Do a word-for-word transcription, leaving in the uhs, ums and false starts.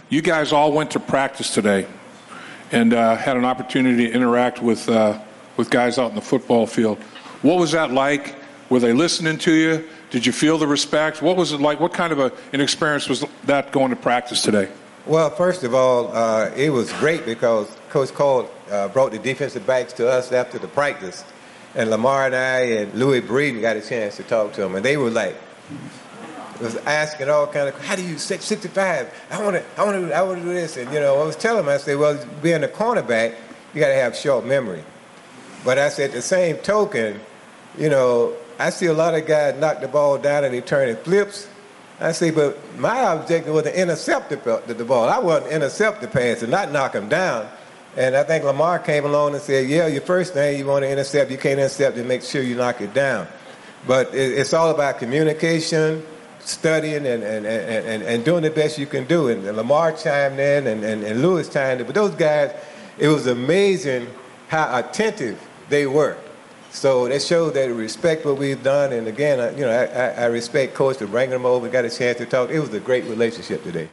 You guys all went to practice today and uh, had an opportunity to interact with uh, with guys out in the football field. What was that like? Were they listening to you? Did you feel the respect? What was it like? What kind of a, an experience was that going to practice today? Well, first of all, uh, it was great because Coach Cole uh, brought the defensive backs to us after the practice. And Lamar and I and Louis Breeden got a chance to talk to them. And they were like, was asking all kind of, how do you set sixty-five? I want to, I want to, I want to do this. And, you know, I was telling them, I said, well, being a cornerback, you got to have short memory. But I said, the same token, you know, I see a lot of guys knock the ball down and they turn it flips. I say, but my objective was to intercept the, the ball. I wanted to intercept the pass and not knock them down. And I think Lamar came along and said, yeah, your first thing you want to intercept, you can't intercept and make sure you knock it down. But it, it's all about communication, studying, and, and, and, and, and doing the best you can do. And Lamar chimed in and, and, and Lewis chimed in. But those guys, it was amazing how attentive they were. So that showed that they respect what we've done. And again, I, you know, I, I respect Coach for bringing them over, got a chance to talk. It was a great relationship today.